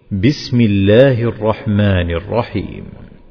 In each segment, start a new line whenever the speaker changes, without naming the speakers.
بسم الله الرحمن الرحيم.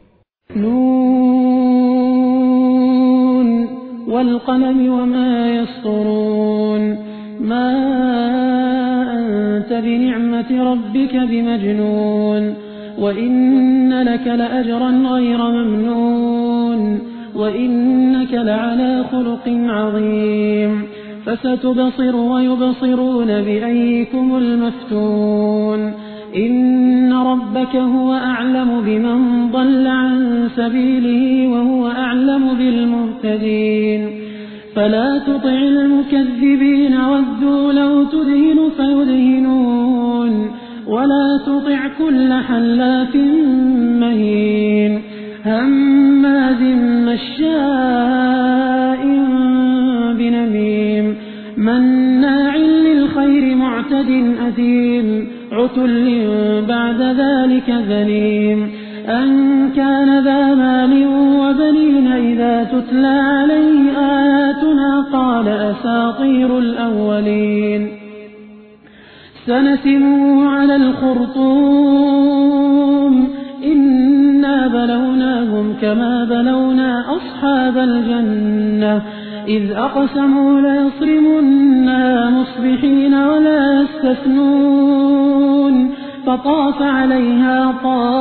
نون والقلم وما يسطرون. ما أنت بنعمة ربك بمجنون. وإن لك لأجرا غير ممنون. وإنك لعلى خلق عظيم. فستبصر ويبصرون بأيكم المفتون. إن ربك هو أعلم بمن ضل عن سبيله وهو أعلم بالمهتدين. فلا تطع المكذبين ودوا لو تدهن فيدهنون. ولا تطع كل حلاف مهين هماز مشاء بنميم مناع للخير معتد أثيم عتل بعد ذلك ذليم أن كان ذا مال وبنين إذا تتلى عليه آياتنا قال أساطير الأولين. سنسمه على الخرطوم إنا بلوناهم كما بلونا أصحاب الجنة إذ أقسموا ليصرمنها مصبحين ولا يستثنون. فطاف عليها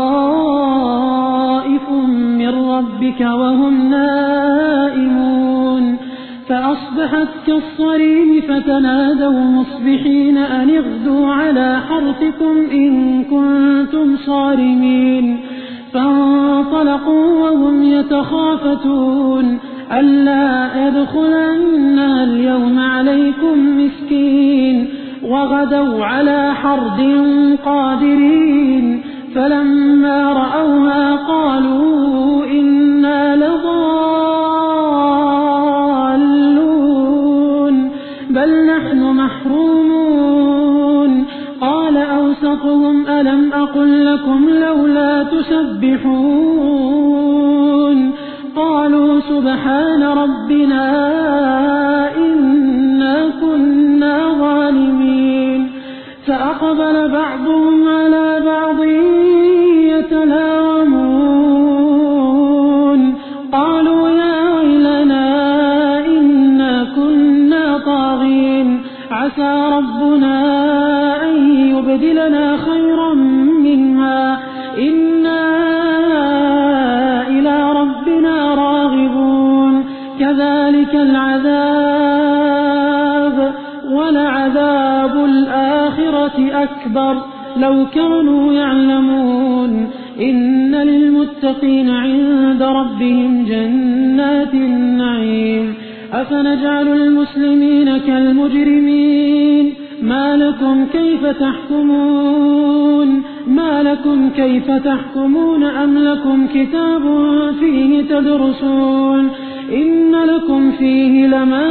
طائف من ربك وهم نائمون فأصبحت كالصريم فتنادوا مصبحين أن اغدوا على حرثكم إن كنتم صارمين. فانطلقوا وهم يتخافتون ألا يدخلنها اليوم عليكم مسكين وغدوا على حرد قادرين. فلما رأوها قالوا إنا لضالون بل نحن محرومون. قال أوسطهم ألم أقل لكم لولا تسبحون. قالوا سبحان ربنا إنا كنا ظالمين. فأقبل بعضهم على بعض يتلاومون قالوا يا ويلنا إنا كنا طاغين عسى ربنا أن يبدلنا خيرا منها إنا إلى ربنا راغبون. كذلك العذاب ولعذاب الآخرة أكبر لو كانوا يعلمون. إن للمتقين عند ربهم جنات النعيم. أفنجعل المسلمين كالمجرمين ما لكم كيف تحكمون أم لكم كتاب فيه تدرسون إن لكم فيه لما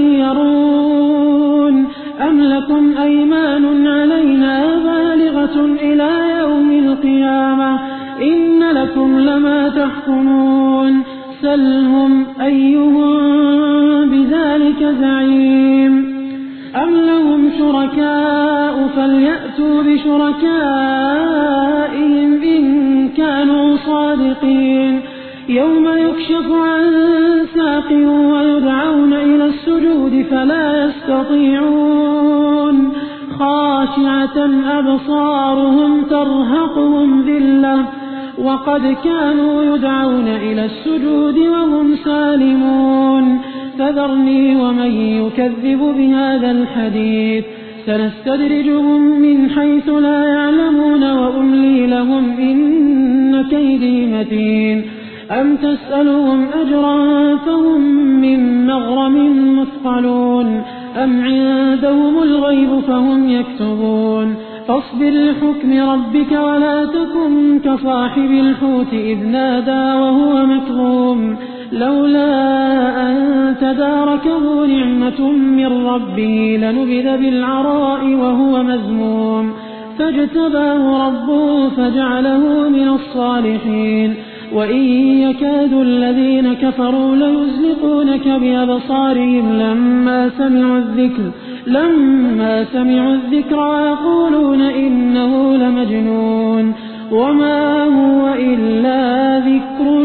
تخيرون أم لكم أيمان علينا بالغة إلى يوم القيامة إن لكم لما تحكمون. سلهم أيهم بذلك زعيم. أم لهم شركاء فليأتوا بشركائهم إن كانوا صادقين. يوم يكشف عن ساق ويدعون إلى السجود فلا يستطيعون. خاشعة أبصارهم ترهقهم ذلة وقد كانوا يدعون إلى السجود وهم سالمون. فذرني ومن يكذب بهذا الحديث سنستدرجهم من حيث لا يعلمون وأملي لهم إن كيدي متين. أم تسألهم أجرا فهم من مغرم مثقلون أم عندهم الغيب فهم يكتبون. فاصبر لحكم ربك ولا تكن كصاحب الحوت إذ نادى وهو مكظوم لولا أن تداركه نعمة من ربه لنبذ بالعراء وهو مذموم. فاجتباه ربه فجعله من الصالحين. وإن يكاد الذين كفروا ليزلقونك بأبصارهم لما سمعوا الذكر ويقولون إنه لمجنون وما هو إلا ذكر